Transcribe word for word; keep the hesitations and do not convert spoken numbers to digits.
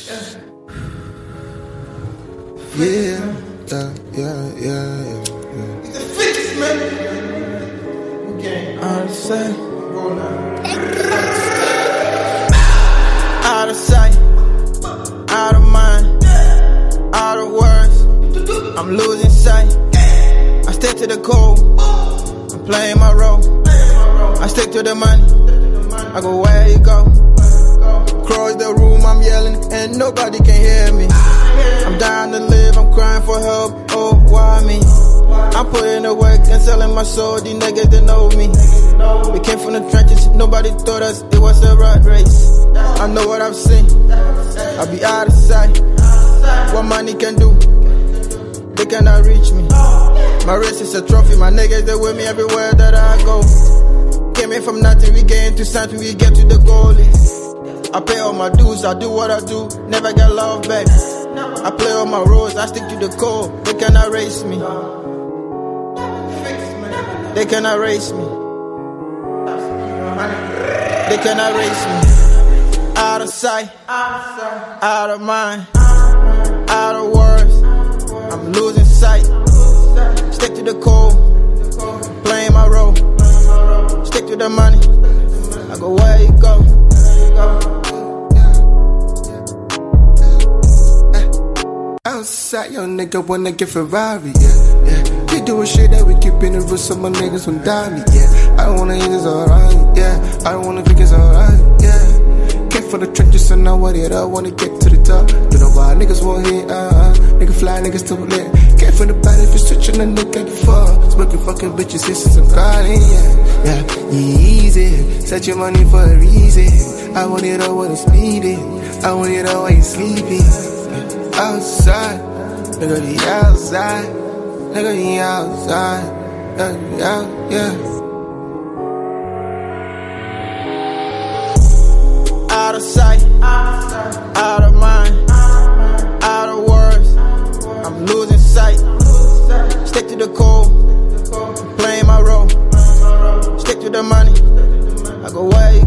Yeah, yeah, yeah, yeah, yeah. It's the fix, man. Okay. Out of sight, Roll out. out of sight, out of mind, out of words. I'm losing sight. I stick to the code. I'm playing my role. I stick to the money. I go where you go. Cross the room, I'm yelling, and nobody can hear me. I'm dying to live, I'm crying for help. Oh, why me? I'm putting the work and selling my soul. These niggas, they know me. We came from the trenches, nobody thought us, it was a rat race. I know what I've seen, I'll be out of sight. What money can do, they cannot reach me. My wrist is a trophy, my niggas, they with me everywhere that I go. Came in from nothing, we get into something, we get to the goal. I pay all my dues, I do what I do, never get love back. I play all my roles, I stick to the code, they cannot erase me. They cannot erase me. They cannot erase me. Out of sight, out of mind, out of words. I'm losing sight. Stick to the code, playing my role. Stick to the money, I go where you go. Outside, your nigga wanna get Ferrari, yeah, yeah. We doing shit that we keep in the room so my niggas won't die me, yeah. I don't wanna hear this alright, yeah. I don't wanna think it's alright, yeah. Came for the trenches, so now what it up, wanna get to the top. You know why niggas won't hit, uh-uh. Nigga fly, niggas too lit. Came for the body, if you switching a nigga, you fall. Smoking fucking bitches, sisters, I'm calling, yeah. Yeah, easy. Set your money for a reason. I want it all when I'm speeding. I want it all while you sleeping. Outside, nigga, the outside, nigga, the outside, yeah, yeah, yeah. Out of sight, out of mind, out of words. I'm losing sight. Stick to the code, playing my role. Stick to the money, I go where you